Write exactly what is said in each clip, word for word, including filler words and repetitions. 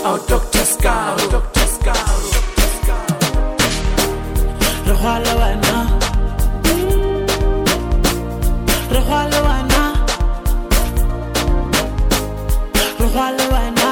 Oh, Doctor Scar, Doctor Scar, Doctor Scar. Rwala wana, Rwala wana, Rwala wana,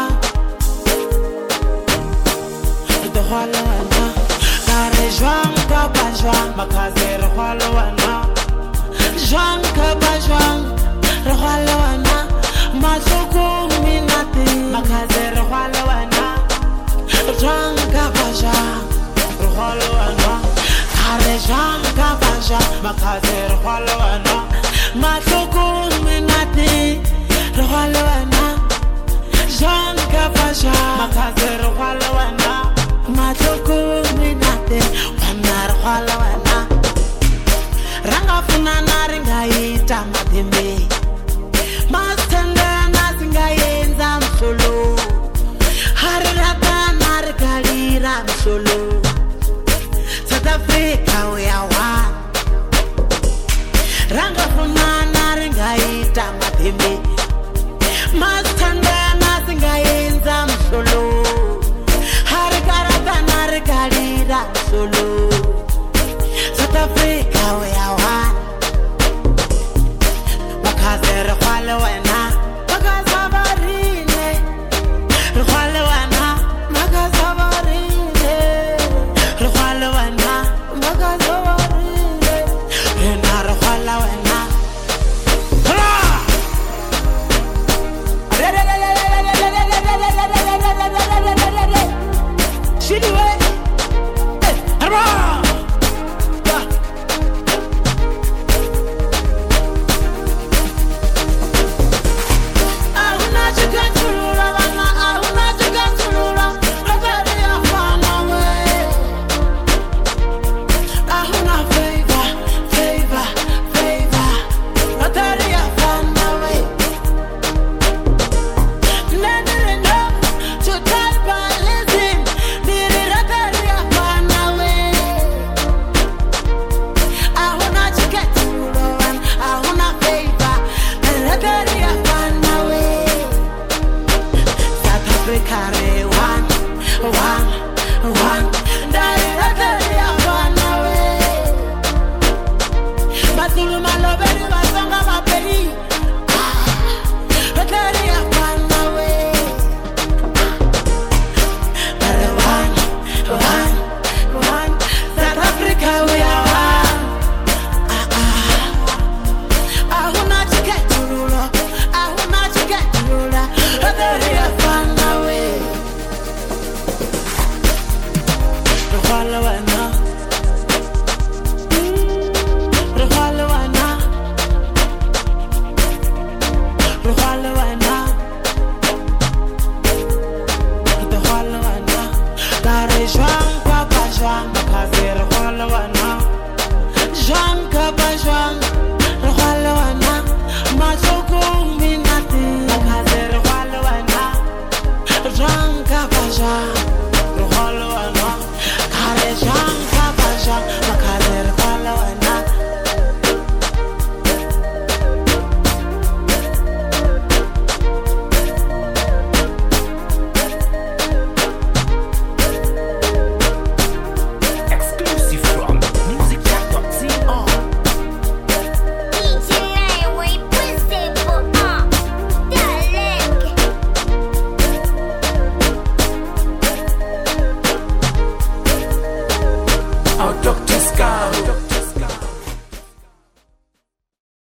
Rwala wana. Kare jwang ka ba jwang, makaze rwala wana. Jwang ka ba jwang, rwala wana. Matoko minati, makaze rwala wana. Jwang ka ba jwang, rwala wana. Kare jwang ka ba jwang, makaze rwala wana. Matoko minati, rwala wana. Jwang ka ba jwang, makaze rwala wana. Matoko minati, wana rwala wana. Ranga funana ringa ita madimbe. Mastanda nasinga yenza msolo. Harirata narikalira msolo. South Africa we are one. Ranga funana ringa ita madimbe. Mastanda nasinga yenza msolo. Harikarata narikalira msolo. South Africa we are one. Makaze rwala wana, makaza barine. Rwala wana, makaza barine. Rwala wana, makaza barine. Rena rwala wana. Hala! Shiliwe. Eh, harba! Rwanga baja